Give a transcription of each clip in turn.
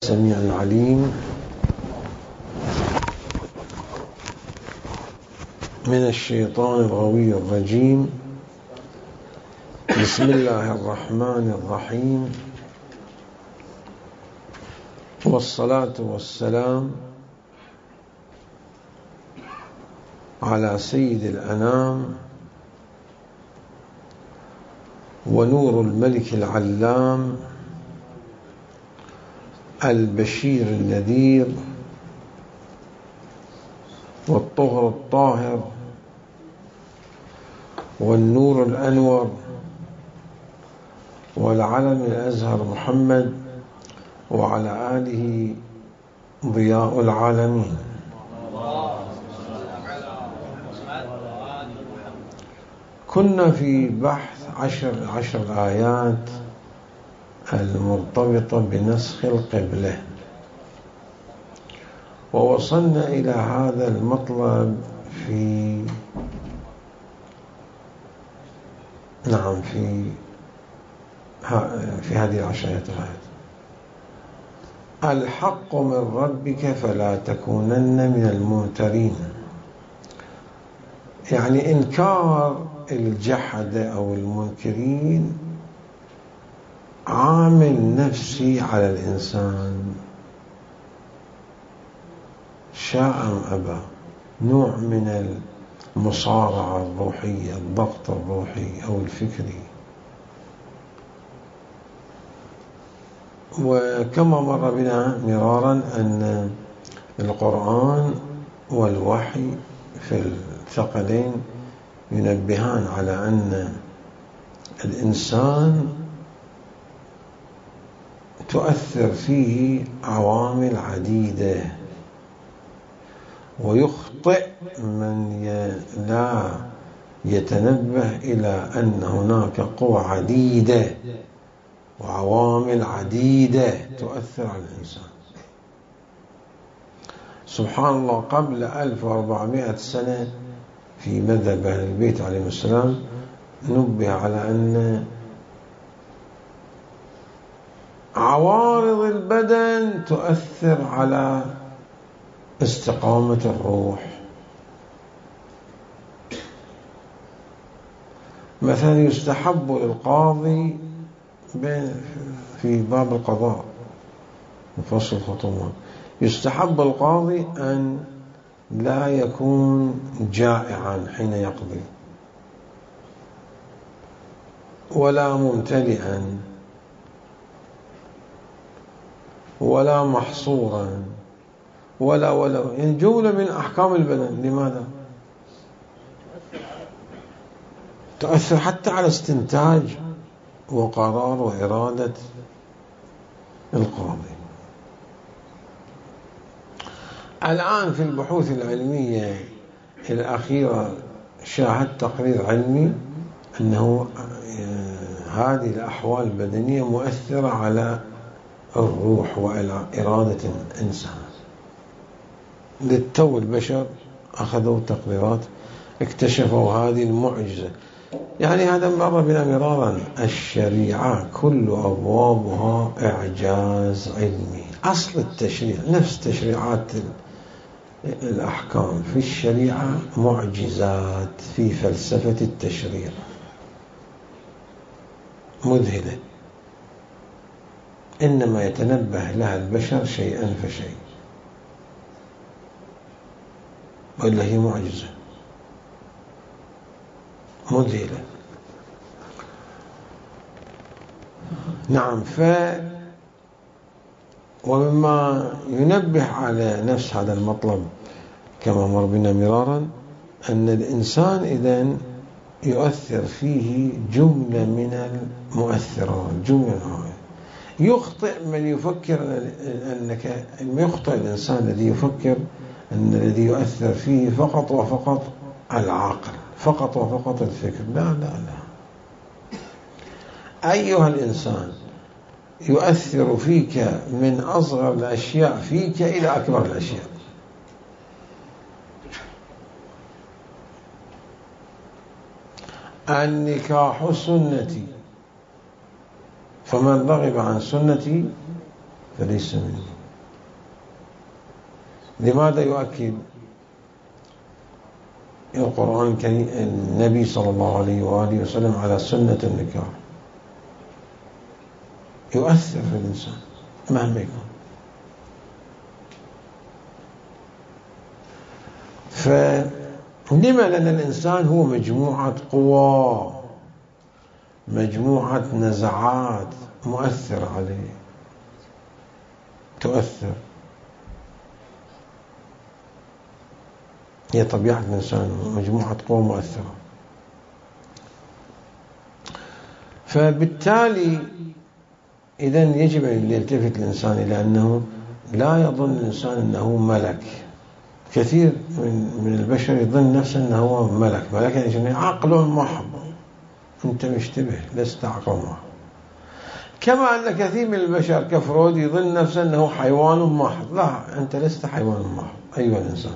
السميع العليم من الشيطان الغوي الرجيم. بسم الله الرحمن الرحيم، والصلاة والسلام على سيد الأنام ونور الملك العلام البشير النذير والطهر الطاهر والنور الأنور والعلم الأزهر محمد وعلى آله ضياء العالمين. كنا في بحث عشر آيات المرتبطة بنسخ القبلة، ووصلنا إلى هذا المطلب في هذه العشر آيات. الحق من ربك فلا تكونن من الممترين، يعني إنكار الجحد أو المنكرين عامل نفسي على الإنسان، شاء أم أبى، نوع من المصارعة الروحية، الضغط الروحي أو الفكري. وكما مر بنا مرارا أن القرآن والوحي في الثقلين ينبهان على أن الإنسان تؤثر فيه عوامل عديدة، ويخطئ من لا يتنبه إلى أن هناك قوى عديدة وعوامل عديدة تؤثر على الإنسان. سبحان الله، قبل 1400 سنة في مذهب أهل البيت عليهم السلام نبه على أن عوارض البدن تؤثر على استقامة الروح. مثلا يستحب للقاضي في باب القضاء فصل الخطوات، يستحب القاضي أن لا يكون جائعا حين يقضي، ولا ممتلئا، ولا محصورا، ولا يعني جملة من أحكام البدن. لماذا؟ تؤثر حتى على استنتاج وقرار وإرادة القاضي. الآن في البحوث العلمية الأخيرة شاهدت تقرير علمي أنه هذه الأحوال البدنية مؤثرة على الروح وعلى إرادة الإنسان. للتو البشر أخذوا تقريرات اكتشفوا هذه المعجزة. يعني هذا مر بنا مرارا، الشريعة كل أبوابها إعجاز علمي. أصل التشريع نفس تشريعات الأحكام في الشريعة معجزات في فلسفة التشريع مذهلة، إنما يتنبه لها البشر شيئا فشيء، وإلا هي معجزة مذهلة. نعم. ومما ينبه على نفس هذا المطلب كما مر بنا مرارا أن الإنسان إذن يؤثر فيه جملة من المؤثرات، جملة. يخطئ من يفكر يخطئ الإنسان الذي يفكر أن الذي يؤثر فيه فقط وفقط العقل، فقط وفقط الفكر. لا لا لا، أيها الإنسان، يؤثر فيك من أصغر الأشياء فيك إلى أكبر الأشياء. النكاح سنتي، فمن رغب عن سنتي فليس مني. لماذا يؤكد القرآن الكريم النبي صلى الله عليه وآله وسلم على سنة النكاح؟ يؤثر في الإنسان مهما يكون. فلما؟ لأن الإنسان هو مجموعة قوى، مجموعة نزعات مؤثر عليه، تؤثر. هي طبيعة الإنسان مجموعة قوى مؤثرة. فبالتالي إذن يجب أن يلتفت الإنسان إلى أنه لا يظن الإنسان أنه ملك. كثير من البشر يظن نفسه أنه ملك. ملك يعني عقل محض. أنت مشتبه، لست عقل محض. كما أن كثير من البشر كفرود يظن نفسه أنه حيوان محض. لا، أنت لست حيوان محض أيها الإنسان.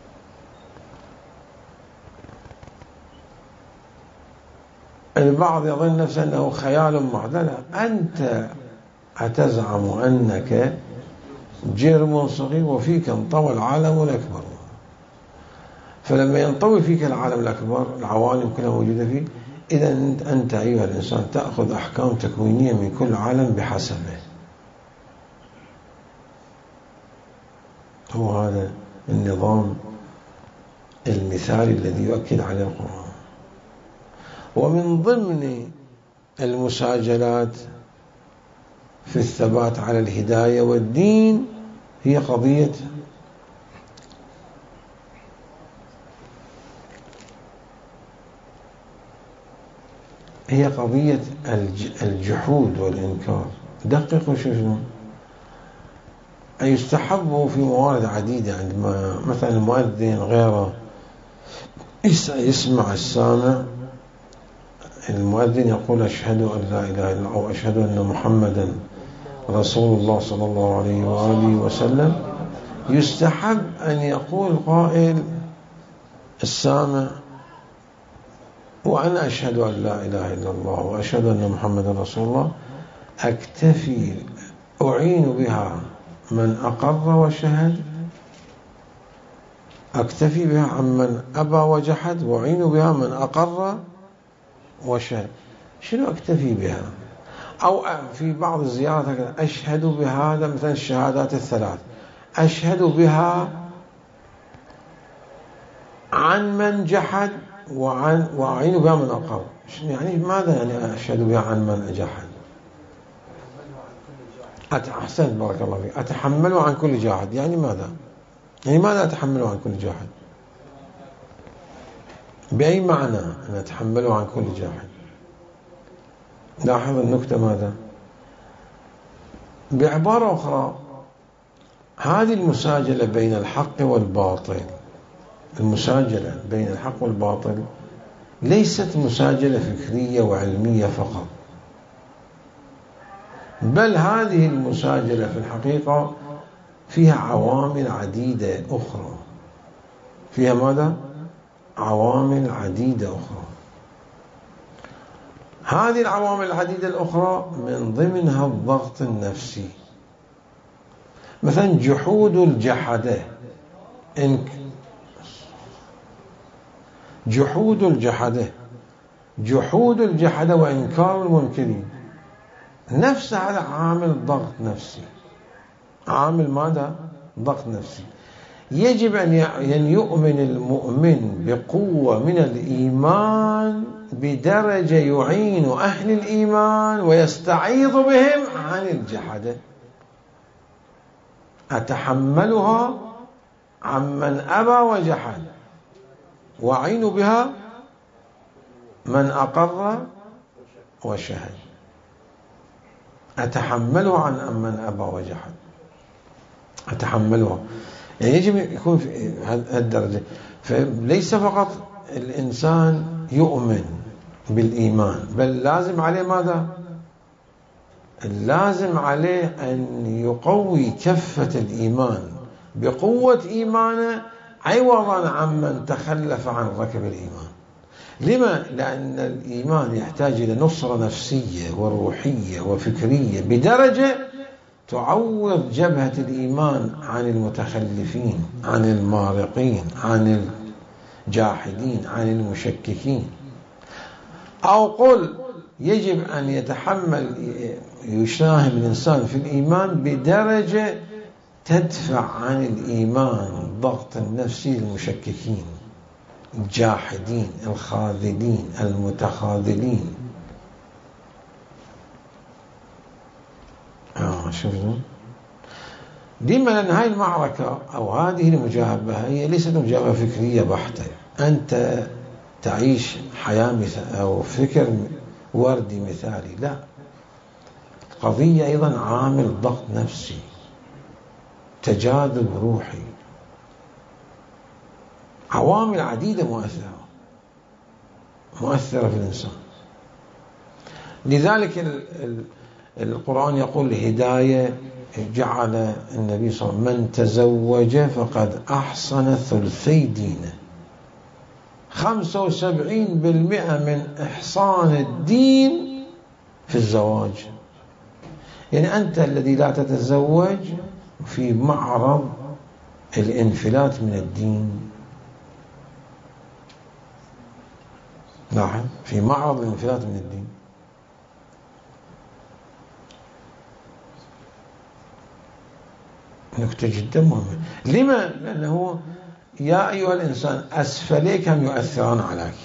البعض يظن نفسه أنه خيال محض. لا، أنت أتزعم أنك جرم صغير وفيك انطوى العالم الأكبر. فلما ينطوي فيك العالم الأكبر، العوالم كلها موجودة فيك، إذا أنت أيها الإنسان تأخذ أحكام تكوينية من كل عالم بحسبه. هو هذا النظام المثالي الذي يؤكد عليه القرآن. ومن ضمن المساجلات في الثبات على الهداية والدين هي قضية الجحود والإنكار. دققوا شنو يستحب في موارد عديدة. عندما مثلا المؤذن غيره يسمع السامع، المؤذن يقول أشهد أن لا إله إلا الله أو أشهد أن محمدا رسول الله صلى الله عليه وآله وسلم، يستحب أن يقول قائل السامع وأنا أشهد أن لا إله إلا الله وأشهد أن محمدا رسول الله، أكتفي أعين بها من أقر وشهد، أكتفي بها عمن أبى وجحد، وأعين بها من أقر وشهد. شنو أكتفي بها؟ أو في بعض الزيارات أشهد بهذا، مثلا الشهادات الثلاث، أشهد بها عن من جحد وأعين بها من أقر. يعني ماذا يعني أشهد بها عن من جحد؟ أحسنت بارك الله فيك. أتحمل عن كل جاحد، يعني ماذا؟ يعني ماذا أتحمل عن كل جاحد؟ بأي معنى أن أتحمل عن كل جاحد؟ لاحظ النكتة ماذا؟ بعبارة أخرى، هذه المساجلة بين الحق والباطل، المساجلة بين الحق والباطل ليست مساجلة فكرية وعلمية فقط، بل هذه المساجلة في الحقيقة فيها عوامل عديدة أخرى. فيها ماذا؟ عوامل عديدة أخرى. هذه العوامل العديدة الأخرى من ضمنها الضغط النفسي. مثلا جحود الجحدة، جحود الجحدة وإنكار المنكرين، نفس هذا عامل ضغط نفسي. عامل ماذا؟ ضغط نفسي. يجب أن يؤمن المؤمن بقوة من الإيمان بدرجة يعين أهل الإيمان ويستعيض بهم عن الجحدة. أتحملها عمن أبى وجحد، وأعين بها من أقر وشهد. أتحملها عن من أبى وجحد، أتحملها. يعني يجب يكون في هذه الدرجة. فليس فقط الإنسان يؤمن بالإيمان، بل لازم عليه ماذا؟ لازم عليه أن يقوي كفة الإيمان بقوة إيمانه عوضا عمن تخلف عن ركب الإيمان. لما؟ لأن الإيمان يحتاج إلى نصرة نفسية وروحية وفكرية بدرجة تعوض جبهة الإيمان عن المتخلفين، عن المارقين، عن الجاحدين، عن المشككين. أو قل يجب أن يساهم الإنسان في الإيمان بدرجة تدفع عن الإيمان الضغط النفسي للمشككين، الجاحدين، الخاذلين، المتخاذلين. شوفوا ديما لأن هاي المعركة أو هذه المجابهة هي ليست مجابهة فكرية بحتة، أنت تعيش حياة أو فكر وردي مثالي، لا، القضية أيضا عامل ضغط نفسي، تجاذب روحي، عوامل عديدة مؤثرة في الإنسان. لذلك القرآن يقول الهداية جعل النبي صلى الله عليه وسلم من تزوج فقد أحصن ثلثي دينه. 75% من إحصان الدين في الزواج. يعني أنت الذي لا تتزوج في معرض الانفلات من الدين. نعم، في معرض الانفلات من الدين. نكتة جدا مهمة. لما؟ لأنه يا أيها الإنسان أسفليك هم يؤثران عليك،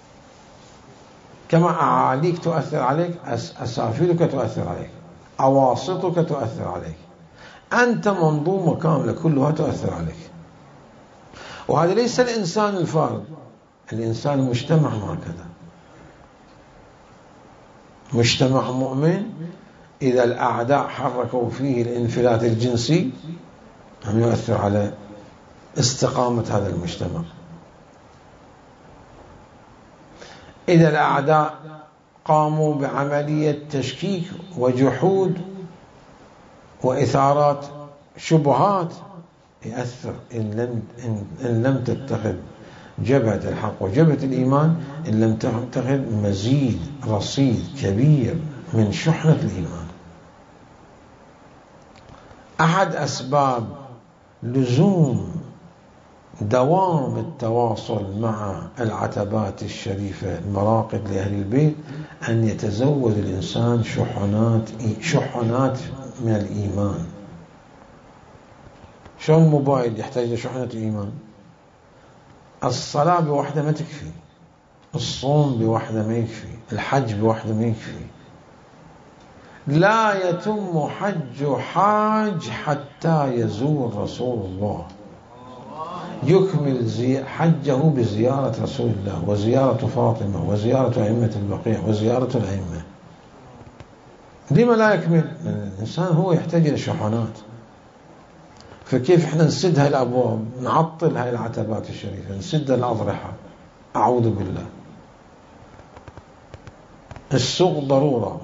كما أعاليك تؤثر عليك، أسافلك تؤثر عليك، أواسطك تؤثر عليك، أنت منظومة كاملة كلها تؤثر عليك. وهذا ليس الإنسان الفرد، الإنسان المجتمع هكذا. مجتمع مؤمن إذا الأعداء حركوا فيه الانفلات الجنسي هم يؤثر على استقامة هذا المجتمع. إذا الأعداء قاموا بعملية تشكيك وجحود وإثارات شبهات يأثر إن لم تتخذ جبهة الحق وجبهة الإيمان، إن لم تتخذ مزيد رصيد كبير من شحنة الإيمان. أحد أسباب لزوم دوام التواصل مع العتبات الشريفة المراقد لأهل البيت أن يتزود الإنسان شحنات من الإيمان. شلون الموبايل يحتاج لشحنة الإيمان؟ الصلاة بوحدة ما تكفي، الصوم بوحدة ما يكفي، الحج بوحدة ما يكفي. لا يتم حج حاج حتى يزور رسول الله، يكمل حجه بزيارة رسول الله وزيارة فاطمة وزيارة أئمة البقيع وزيارة الأئمة. لما لا يكمل؟ الإنسان هو يحتاج إلى شحنات. فكيف احنا نسد هاي الأبواب، نعطل هاي العتبات الشريفة، نسد الأضرحة؟ أعوذ بالله. السوق ضرورة،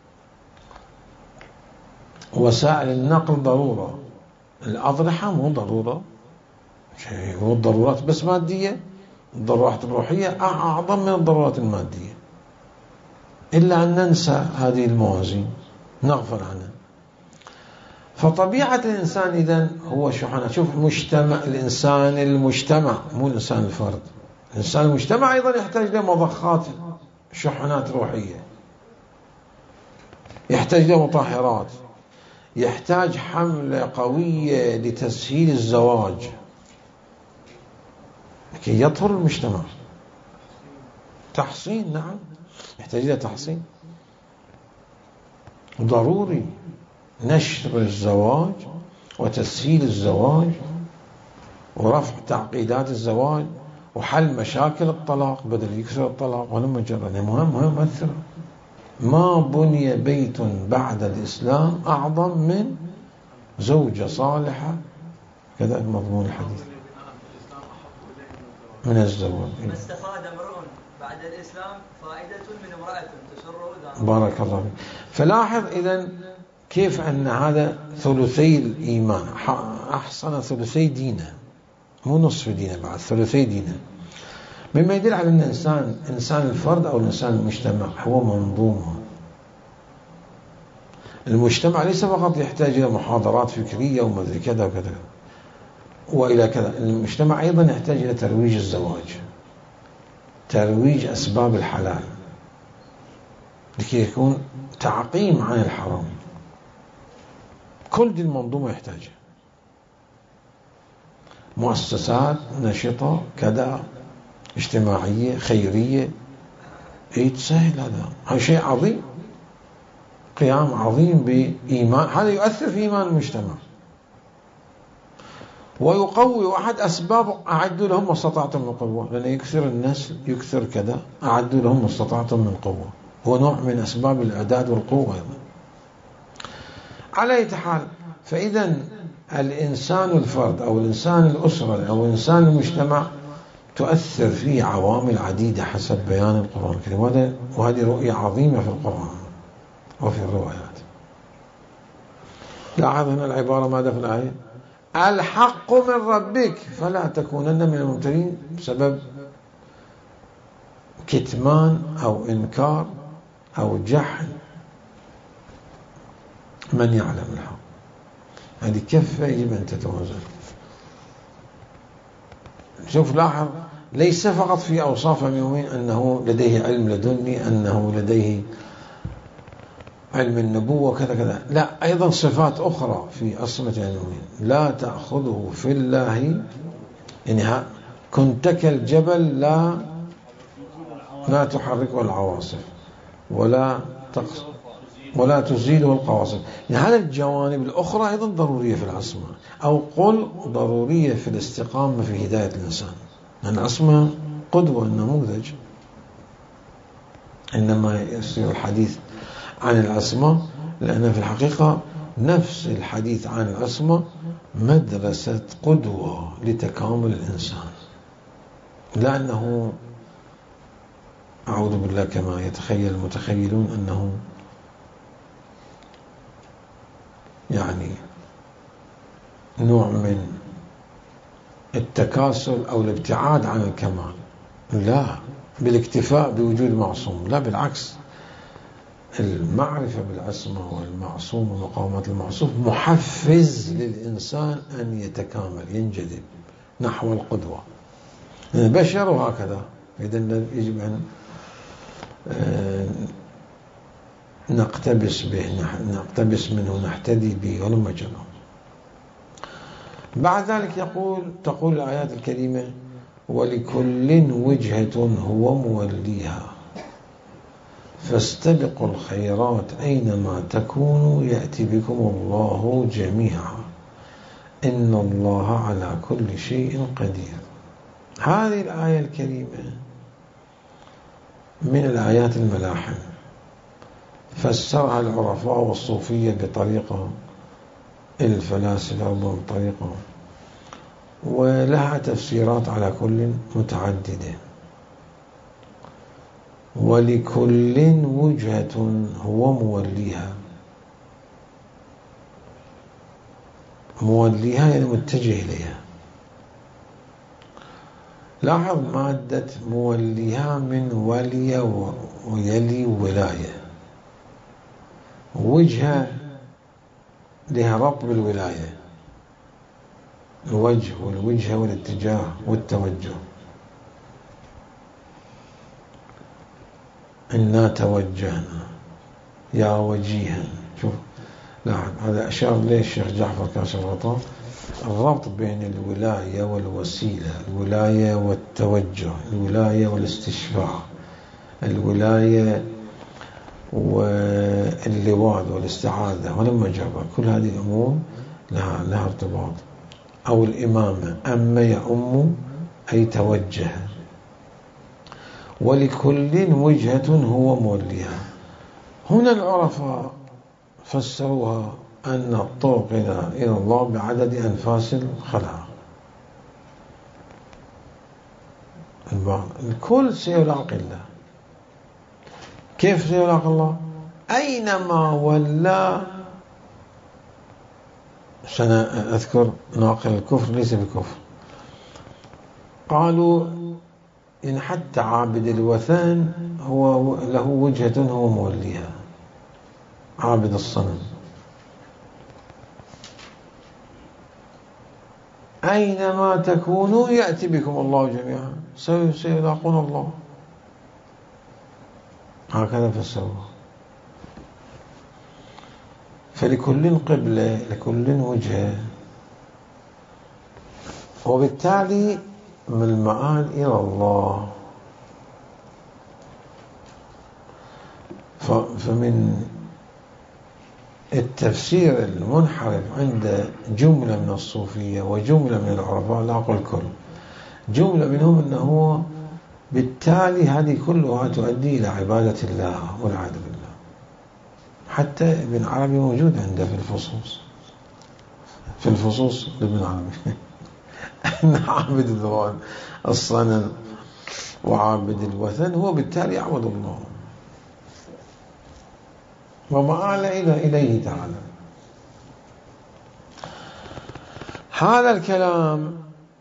وسائل النقل ضرورة، الأضرحة مو ضرورة، هو الضرورات بس مادية، الضرورات الروحية أعظم من الضرورات المادية. إلا أن ننسى هذه الموازين، نغفل عنها. فطبيعة الإنسان إذن هو شحنة. شوف مجتمع، الإنسان المجتمع مو الإنسان الفرد. الإنسان المجتمع أيضا يحتاج لمضخات، شحنات روحية، يحتاج لمطهرات، يحتاج حملة قوية لتسهيل الزواج لكي يطهر المجتمع. تحصين، نعم، يحتاج إلى تحصين ضروري. نشر الزواج وتسهيل الزواج ورفع تعقيدات الزواج وحل مشاكل الطلاق بدل يكثر الطلاق ولا مجرد. مهمة مؤثرة. ما بني بيت بعد الإسلام أعظم من زوجة صالحة، كذا مضمون الحديث من الزواج. ما استفاد امرؤ بعد الإسلام فائدة من امرأة تسره. بارك الله فيك. فلاحظ إذن كيف أن هذا ثلثي الإيمان، أحصن ثلثي دينه، مو نصف دينه، بعد ثلثي دينه، مما يدل على أن إنسان الفرد أو الإنسان المجتمع هو منظومة. المجتمع ليس فقط يحتاج إلى محاضرات فكرية ومدري كذا وكذا وإلى كذا، المجتمع أيضا يحتاج إلى ترويج الزواج، ترويج أسباب الحلال لكي يكون تعقيم عن الحرام. كل دي المنظومة يحتاجها، مؤسسات نشطة كذا اجتماعية خيرية، تسهل هذا شيء عظيم، قيام عظيم بإيمان، هذا يؤثر في إيمان المجتمع ويقوي. واحد أسباب أعدوا لهم ما استطعتم من قوة، لأن يكثر النسل يكثر كذا، أعدوا لهم ما استطعتم من قوة، هو نوع من أسباب الإعداد والقوة أيضا. على أي حال، فإذا الإنسان الفرد أو الإنسان الأسرة أو الإنسان المجتمع تؤثر فيه عوامل عديدة حسب بيان القرآن الكريم، وهذه رؤية عظيمة في القرآن وفي الروايات. لاحظ هنا العبارة ماذا في الآية؟ الحق من ربك فلا تكونن من الممترين، بسبب كتمان أو إنكار أو جحد من يعلم الحق. هذه كفة يجب أن تتوازن. شوف لاحظ، ليس فقط في أوصاف المؤمن أنه لديه علم لدني، أنه لديه علم النبوة كذا كذا، لا، أيضا صفات أخرى في أصمة المؤمن. لا تأخذه في الله، يعني كنت كالجبل لا تحركه العواصف ولا تزيله القواصف. يعني هذه الجوانب الأخرى أيضا ضرورية في العصمة، أو قل ضرورية في الاستقامة في هداية الإنسان، لأن العصمة قدوة نموذج. إنما يصير الحديث عن العصمة لأن في الحقيقة نفس الحديث عن العصمة مدرسة قدوة لتكامل الإنسان، لأنه أعوذ بالله كما يتخيل المتخيلون أنه يعني نوع من التكاسل أو الابتعاد عن الكمال، لا، بالاكتفاء بوجود معصوم، لا، بالعكس، المعرفة بالعصمة والمعصوم ومقاومة المعصوم محفز للإنسان أن يتكامل، ينجذب نحو القدوة. البشر وهكذا، إذن يجب أن نقتبس به، نقتبس منه، نحتدي به ولما جرى. بعد ذلك تقول الآيات الكريمة: ولكل وجهة هو موليها فاستبقوا الخيرات أينما تكونوا يأتي بكم الله جميعا إن الله على كل شيء قدير. هذه الآية الكريمة من الآيات الملاحم، فسرها العرفاء والصوفية بطريقة، الفلاسفة بطريقة، ولها تفسيرات على كل متعددة. ولكل وجهة هو موليها، موليها يعني متجه إليها. لاحظ مادة موليها من ولي ويلي ولاية، وجهة لها ربط بالولاية، الوجه والوجهة والاتجاه والتوجه. إنا توجهنا يا وجيها. شوف لاحظ، هذا أشار ليه الشيخ جعفر كاشف الغطاء، الربط بين الولاية والوسيلة، الولاية والتوجه، الولاية والاستشفاع، الولاية واللواذ والاستعاذة ولما جرى، كل هذه الأمور لها ارتباط. أو الإمامة، أما يأم أي توجه. ولكل وجهة هو موليها. هنا العرفاء فسروها أن الطرق إلى الله بعدد أنفاس الخلق. الكل سيلاقي الله. كيف سيلاقي الله؟ أينما ولى. سنذكر ناقل الكفر ليس بكفر. قالوا إن حتى عابد الوثن هو له وجهة هو موليها، عابد الصنم أينما تكونوا يأتي بكم الله جميعا، سيلاقون الله. هكذا فسروه. فلكل قبلة، لكل وجهة، وبالتالي من المآل إلى الله. فمن التفسير المنحرف عند جملة من الصوفية وجملة من العرفاء، لا أقول كل، جملة منهم أنه بالتالي هذه كلها تؤدي إلى عبادة الله والعياذ بالله. حتى ابن عربي موجود عنده في الفصوص لابن عربي أن عابد الصنم وعابد الوثن هو بالتالي يعبد الله ومآل إليه تعالى. هذا الكلام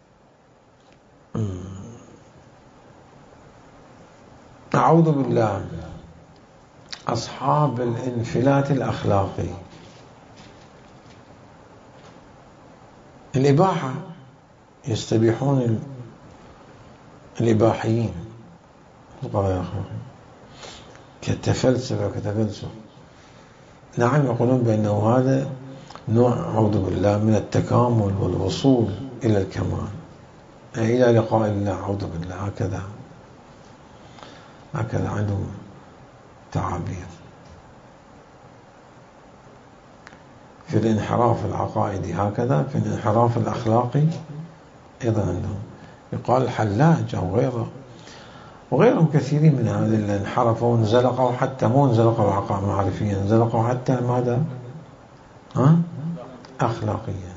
أعوذ بالله أصحاب الانفلات الأخلاقي، الإباحة، يستبيحون الإباحيين كالتفلسفة وكتفلسف، نعم، يقولون بأنه هذا نوع أعوذ بالله من التكامل والوصول إلى الكمال، إلى لقاء الله، أعوذ بالله. هكذا عندهم تعابير. في الانحراف العقائدي هكذا، في الانحراف الأخلاقي أيضا عندهم يقال الحلاج أو غيره وغيرهم كثيرين من هذه اللي انحرفوا وانزلقوا، حتى مو انزلقوا عقائد معرفيا، انزلقوا حتى ماذا؟ أخلاقيا،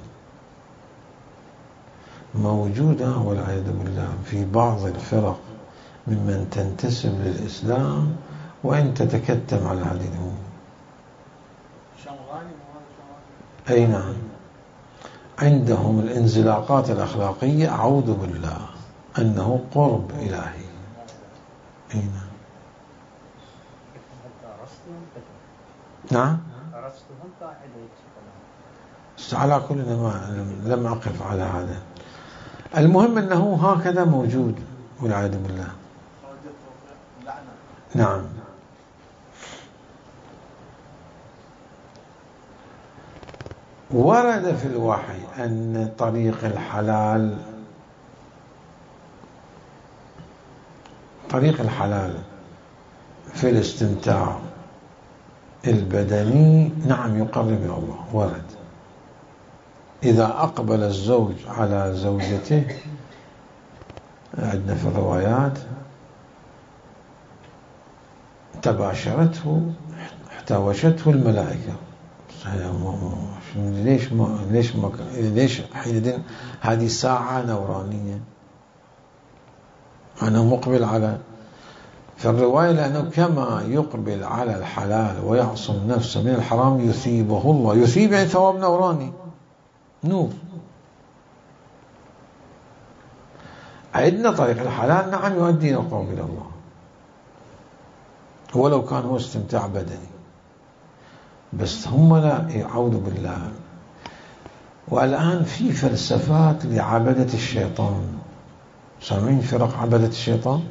موجودة والعياذ بالله في بعض الفرق ممن تنتسب للإسلام وإن تتكتم على هذه الأمور. أي نعم، عندهم الانزلاقات الأخلاقية أعوذ بالله أنه قرب إلهي. أي نعم. على كل لم أقف على هذا. المهم أنه هكذا موجود والعياذ بالله. نعم. ورد في الوحي أن طريق الحلال في الاستمتاع البدني نعم يقرب إلى الله، ورد. إذا أقبل الزوج على زوجته، عندنا في الروايات، تباشرته، احتوشته الملائكة. ليش حينئذ هذه ساعة نورانية؟ أنا مقبل على، في الرواية لأنه كما يقبل على الحلال ويعصم نفسه من الحرام يثيبه الله، يثيب يعني ثواب نوراني، نور. عندنا طريق الحلال نعم يؤدي إلى القرب إلى الله، ولو كان هو استمتاع بدني، بس هم لا يعوذ بالله. والآن في فلسفات لعبدة الشيطان، سامعين فرق عبدة الشيطان؟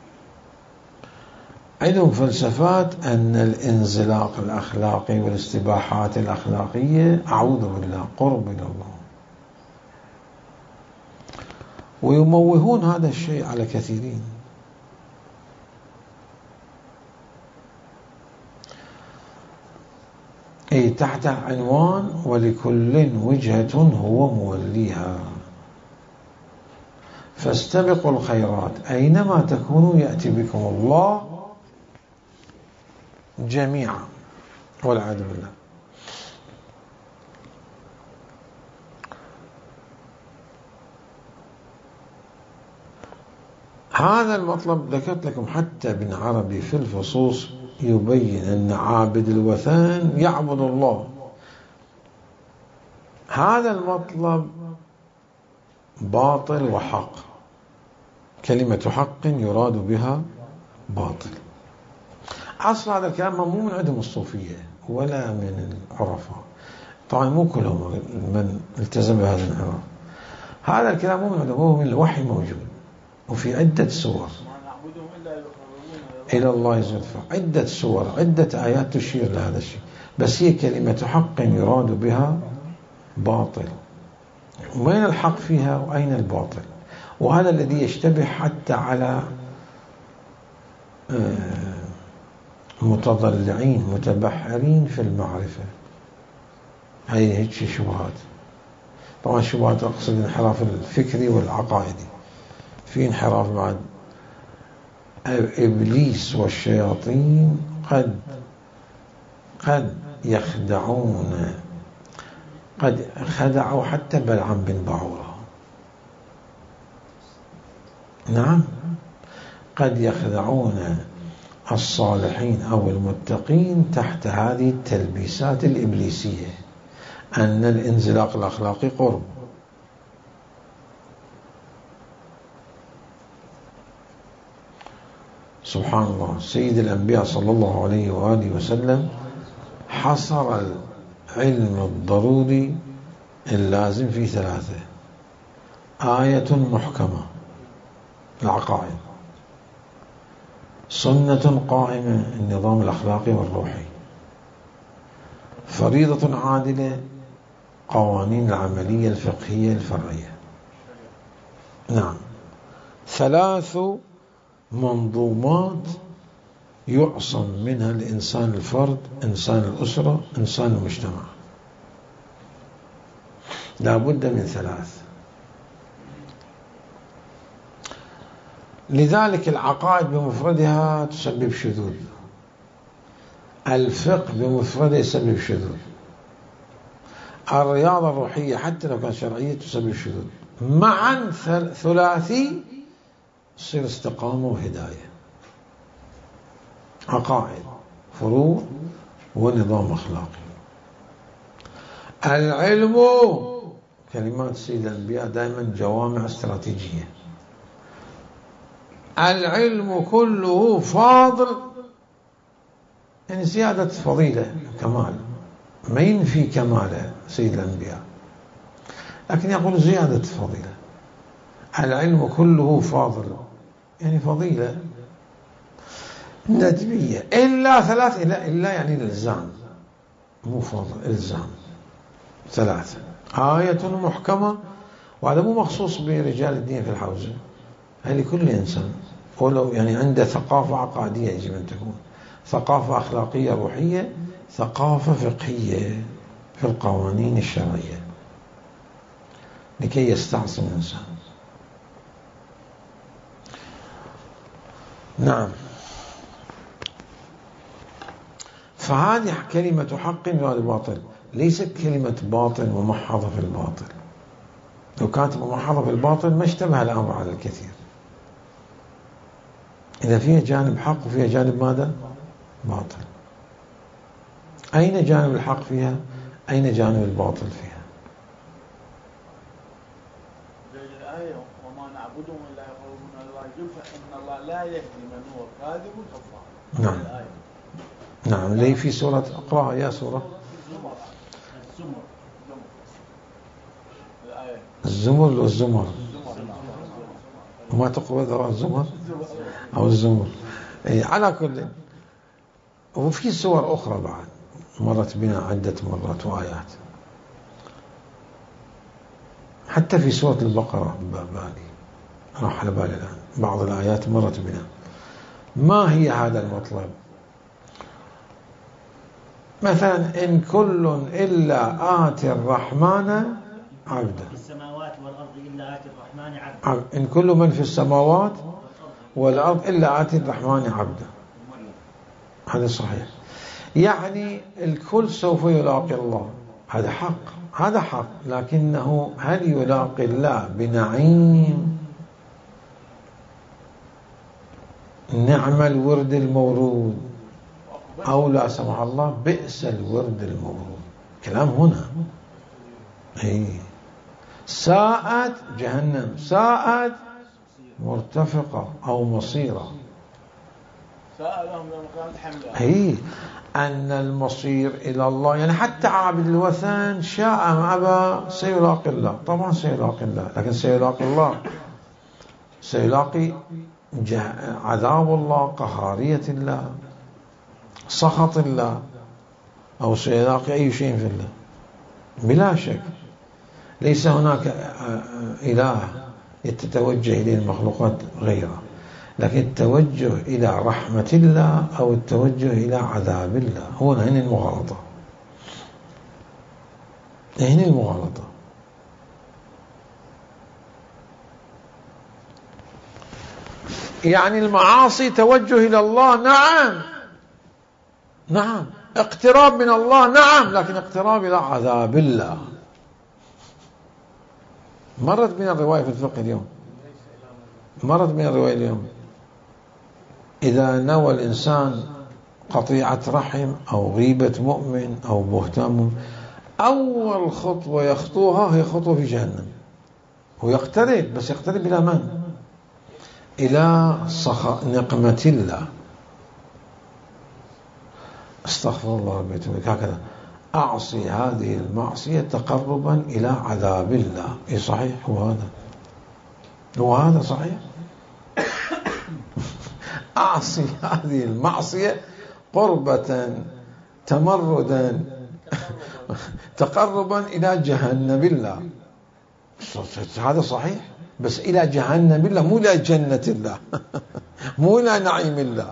عندهم فلسفات أن الانزلاق الأخلاقي والاستباحات الأخلاقية أعوذ بالله قرب إلى الله، ويموهون هذا الشيء على كثيرين. أي تحت عنوان ولكل وجهة هو موليها، فاستبقوا الخيرات أينما تكونوا يأتي بكم الله جميعا والعياذ بالله. هذا المطلب ذكرت لكم، حتى ابن عربي في الفصوص يبين أن عابد الوثن يعبد الله. هذا المطلب باطل وحق، كلمة حق يراد بها باطل. أصل هذا الكلام مو من عندهم الصوفية ولا من العرفاء، طبعا مو كلهم من التزم بهذا الانحراف. هذا الكلام مو من هو من الوحي موجود، وفي عدة سور إلى الله زلفى، عدة سور، عدة آيات تشير لهذا الشيء، بس هي كلمة حق يراد بها باطل. وين الحق فيها وأين الباطل؟ وهذا الذي يشتبه حتى على متضلعين متبحرين في المعرفة. هاي هيك شبهات. طبعا شبهات أقصد الانحراف الفكري والعقائدي. في انحراف بعد. إبليس والشياطين قد يخدعون، قد خدعوا حتى بلعام بن بعورة. نعم، قد يخدعون الصالحين أو المتقين تحت هذه التلبيسات الإبليسية، أن الانزلاق الأخلاقي قرب. سبحان الله، سيد الأنبياء صلى الله عليه وآله وسلم حصر العلم الضروري اللازم في 3: آية محكمة العقائد، سنة قائمة النظام الأخلاقي والروحي، فريضة عادلة قوانين العملية الفقهية الفرعية. نعم، 3 منظومات يعصم منها الإنسان الفرد، إنسان الأسرة، إنسان المجتمع. لا بد من 3. لذلك العقائد بمفردها تسبب شذوذ، الفقه بمفرده يسبب شذوذ، الرياضة الروحية حتى لو كانت شرعية تسبب شذوذ، معا ثلاثي تصير استقامة وهداية. عقائد، فروع، ونظام أخلاقي. العلم، كلمات سيد الأنبياء دائما جوامع استراتيجية. العلم كله فاضل، يعني زيادة فضيلة كمال، ما ينفي كمال سيد الأنبياء، لكن يقول زيادة فضيلة. العلم كله فاضل، يعني فضيلة ندبية، إلا 3، إلا يعني الإلزام، مو فاضل، إلزام. 3: آية محكمة، وهذا مو مخصوص برجال الدين في الحوزة، هذه لكل إنسان، ولو يعني عنده ثقافة عقائدية يجب أن تكون، ثقافة أخلاقية روحية، ثقافة فقهية في القوانين الشرعية، لكي يستعصم الإنسان. نعم، فهذه كلمة حق وهذا باطل، ليست كلمة باطل ممحضة في الباطل. لو كانت ممحضة في الباطل ما اشتبه الأمر على الكثير. إذا فيها جانب حق وفيها جانب ماذا؟ باطل. أين جانب الحق فيها؟ أين جانب الباطل فيها؟ الآية وما نعبدهم إلا يقربون الله زلفى إن الله لا يهدي من هو كاذب كفار. نعم. نعم، لي في سورة، اقرأها يا سورة الزمر لو الزمر، وما تقوى ذرى الزمر أو الزمر. على كل، وفي سور أخرى بعد مرت بنا عدة مرات وآيات، حتى في سورة البقرة بالي، راح على بالي الآن بعض الآيات مرت بنا. ما هي هذا المطلب؟ مثلا إن كل إلا آتي الرحمن عبدا، في السماوات والأرض إلا آتي الرحمن عبدا، إن كل من في السماوات والأرض إلا آتي الرحمن عبدا. هذا صحيح، يعني الكل سوف يلاقي الله، هذا حق، هذا حق، لكنه هل يلاقي الله بنعيم؟ نعم الورد المورود، أو لا سمح الله بئس الورد المورود. كلام هنا. ساءت جهنم، ساءت مرتفقة أو مصيرة. سألهم لما كانت حملة هي أن المصير إلى الله، يعني حتى عابد الوثن شاء أم أبى سيلاقي الله، طبعا سيلاقي الله، لكن سيلاقي الله سيلاقي عذاب الله، قهارية الله، سخط الله، أو سيلاقي أي شيء في الله بلا شك. ليس هناك إله يتوجه إليه المخلوقات غيره، لكن التوجه إلى رحمة الله أو التوجه إلى عذاب الله هو هنا المغالطة، هنا المغالطة. يعني المعاصي توجه إلى الله، نعم، اقتراب من الله، نعم، لكن اقتراب إلى عذاب الله. مرت بنا الرواية في الفقه اليوم، مرت بنا الرواية اليوم، إذا نوى الإنسان قطيعة رحم أو غيبة مؤمن أو بهتان مؤمن، أول خطوة يخطوها هي خطوة في جهنم، ويقترب، بس يقترب إلى من؟ إلى نقمة الله. استغفر الله ربي يتوب، هكذا أعصي هذه المعصية تقربا إلى عذاب الله. إيه صحيح، هو هذا صحيح. أعصي هذه المعصية قربة تمردا تقربا إلى جهنم الله، هذا صحيح، بس إلى جهنم الله، مو إلى جنة الله مو إلى نعيم الله.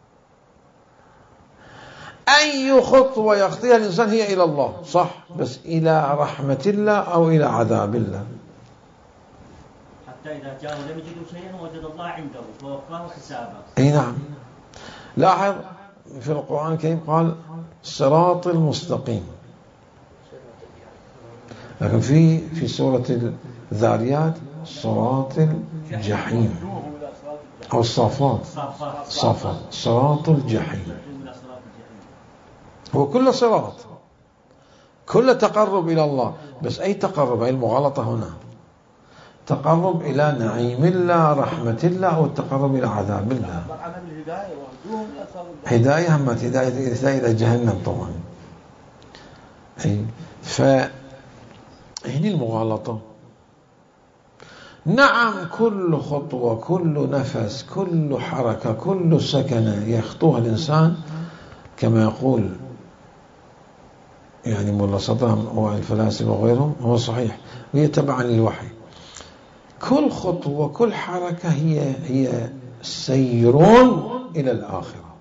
أي خطوة يخطيها الإنسان هي إلى الله، صح، بس إلى رحمة الله أو إلى عذاب الله. حتى إذا جاءوا لم يجدوا شيئا وجد الله عنده فوقاه حسابه. أي نعم. لاحظ في القرآن الكريم قال صراط المستقيم، لكن في سورة الذاريات صراط الجحيم أو الصافات، صراط الجحيم. هو كل صراط، كل تقرب إلى الله، بس أي تقرب؟ أي المغالطة هنا، تقرب إلى نعيم الله، رحمة الله، أو التقرب إلى عذاب الله. هداية همت هداية إلى جهنم طبعا. فهنا المغالطة. نعم، كل خطوة، كل نفس، كل حركة، كل سكنة يخطوها الإنسان كما يقول يعني مولا صدام والفلاسفة وغيرهم، هو صحيح، وهي تبعا للوحي. كل خطوة، كل حركة هي سير إلى الآخرة،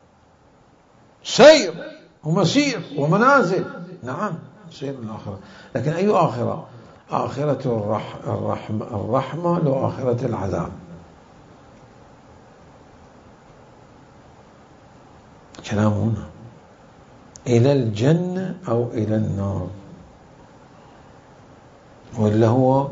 سير ومسير ومنازل، نعم، سير إلى الآخرة. لكن أي آخرة؟ آخرة الرحمة لو آخرة العذاب. كلام هنا إلى الجنة أو إلى النار، ولا هو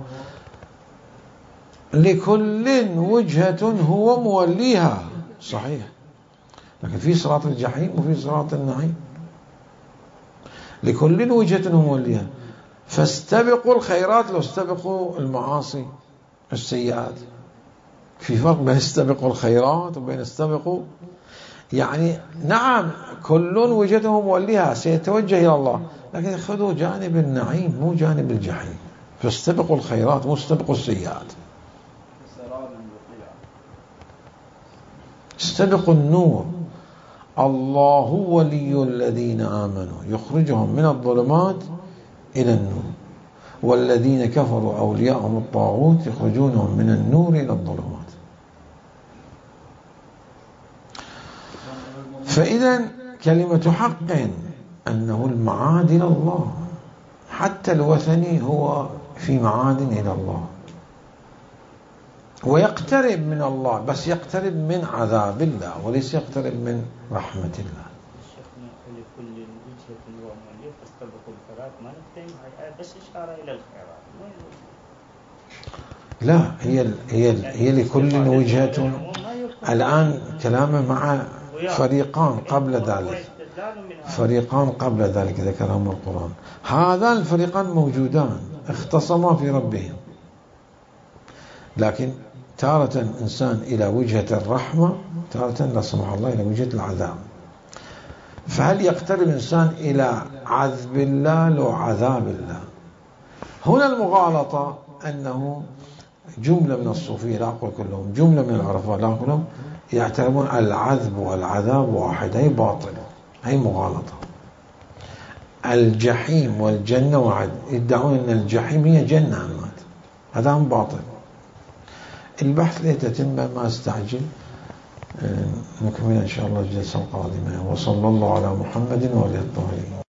لكل وجهة هو موليها، صحيح، لكن في صراط الجحيم وفي صراط النعيم، لكل وجهة هو موليها. فاستبقوا الخيرات، لو استبقوا المعاصي السيئات. في فرق بين استبقوا الخيرات وبين استبقوا، يعني نعم كل وجهته موليها سيتوجه إلى الله، لكن خذوا جانب النعيم مو جانب الجحيم. فاستبقوا الخيرات مو استبقوا السيئات. استبقوا النور. الله ولي الذين آمنوا يخرجهم من الظلمات إلى النور، والذين كفروا أولياءهم الطاغوت يخرجونهم من النور إلى الظلمات. فإذا كلمة حق أنه المعاد إلى الله، حتى الوثني هو في معاد إلى الله، ويقترب من الله، بس يقترب من عذاب الله وليس يقترب من رحمة الله. لكل وجهة ومولية فاستبقوا الخيرات، ما نكتم هاي بس إشارة إلى الخيرات. لا، هي لكل وجهة. الآن كلامه مع فريقان قبل ذلك، فريقان قبل ذلك ذكرهم القرآن. هذان الفريقان موجودان اختصما في ربهم، لكن تارة إنسان إلى وجهة الرحمة، تارة لا سمح الله إلى وجهة العذاب. فهل يقترب الإنسان إلى عذب الله لو عذاب الله؟ هنا المغالطة أنه جملة من الصوفية، لا أقول كلهم، جملة من العرفاء لا أقول كلهم، يعتبرون العذب والعذاب واحد. هي باطل، هي مغالطة. الجحيم والجنة واحد، يدعون أن الجحيم هي جنة، هذا هم باطل. البحث ليتتم ما استعجل. نكمل إن شاء الله الجلسة القادمة. وصلى الله على محمد وآله الطاهرين.